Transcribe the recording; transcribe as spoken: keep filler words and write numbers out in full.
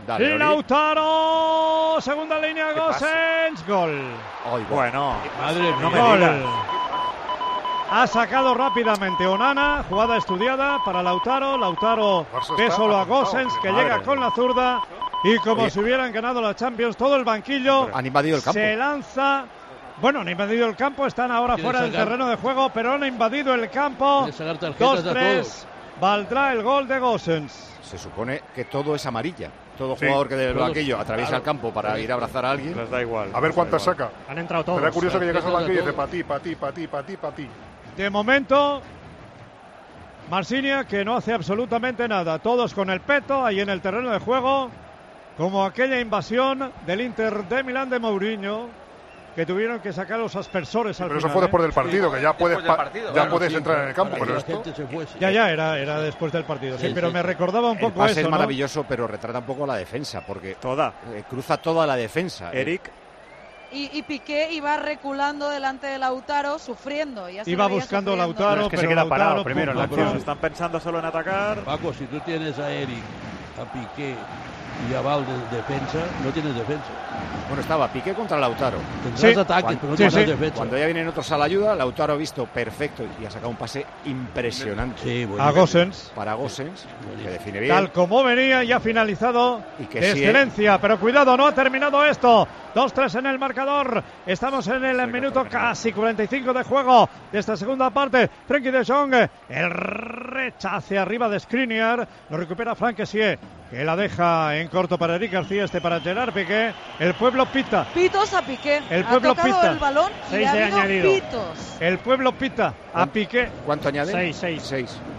Dale, y Lautaro, segunda línea, Gosens, gol. Ay, bueno, madre mía, no me gol. digas. Ha sacado rápidamente Onana, jugada estudiada para Lautaro. Lautaro ve solo a Gosens, que Madre llega mía. con la zurda. Y como Oye. si hubieran ganado la Champions, todo el banquillo Han invadido el campo. se lanza. Bueno, han invadido el campo, están ahora Quieren fuera del sacar- terreno de juego, pero han invadido el campo. Quieren sacar tarjetas dos a tres, valdrá el gol de Gosens. Se supone que todo es amarilla. Todo Sí. jugador que del Todos. banquillo atraviesa Claro. el campo para ir a abrazar a alguien. Les da igual. A ver cuántas saca. Han entrado todos. Será curioso que llegas al Tarjetas a banquillo y dice todos. pa' ti, pa' ti, pa' ti, pa' ti, pa' ti. De momento, Marsinia, que no hace absolutamente nada. Todos con el peto ahí en el terreno de juego, como aquella invasión del Inter de Milán de Mourinho, que tuvieron que sacar los aspersores al Pero eso final, fue después ¿eh? del partido, que ya puedes, Después del pa- partido, ya claro, puedes sí, entrar en el campo. para que Pero la esto, gente se fuese. Ya, ya, era, era después del partido, sí, Sí, pero sí, me sí. recordaba un El poco pase eso, es ¿no? maravilloso, pero retrata un poco la defensa, porque Toda. eh, cruza toda la defensa. Eric. Y, y Piqué iba reculando delante de Lautaro, sufriendo. Ya se Iba lo veía buscando sufriendo. Lautaro, No, es que se pero queda Lautaro, parado primero en la pum, acción. pum, Están pensando solo en atacar. Paco, si tú tienes a Eric, a Piqué y a Val de defensa, no tienes defensa. Bueno, estaba Piqué contra Lautaro. Tendrás Sí. ataques, Cuando- pero no sí, tendrás sí. defensa. Cuando ya vienen otros a la ayuda, Lautaro ha visto perfecto y ha sacado un pase impresionante Sí, bueno. a Gosens, para Gosens, que define bien. tal como venía y ha finalizado Y que de sí, excelencia, pero cuidado, no ha terminado esto. dos tres en el marcador, estamos en el Sí, que minuto ha terminado. casi cuarenta y cinco de juego de esta segunda parte. Frenkie de Jong, el rechace arriba de Skriniar, lo recupera Frank Kessie, que la deja en corto para Eric García, este para Gerard Piqué. El pueblo pita, Pitos a Piqué. El ha pueblo tocado pita. el balón y Seis ha de habido añadido. pitos. el pueblo pita a Piqué. ¿Cuánto añade? Seis, seis. Seis.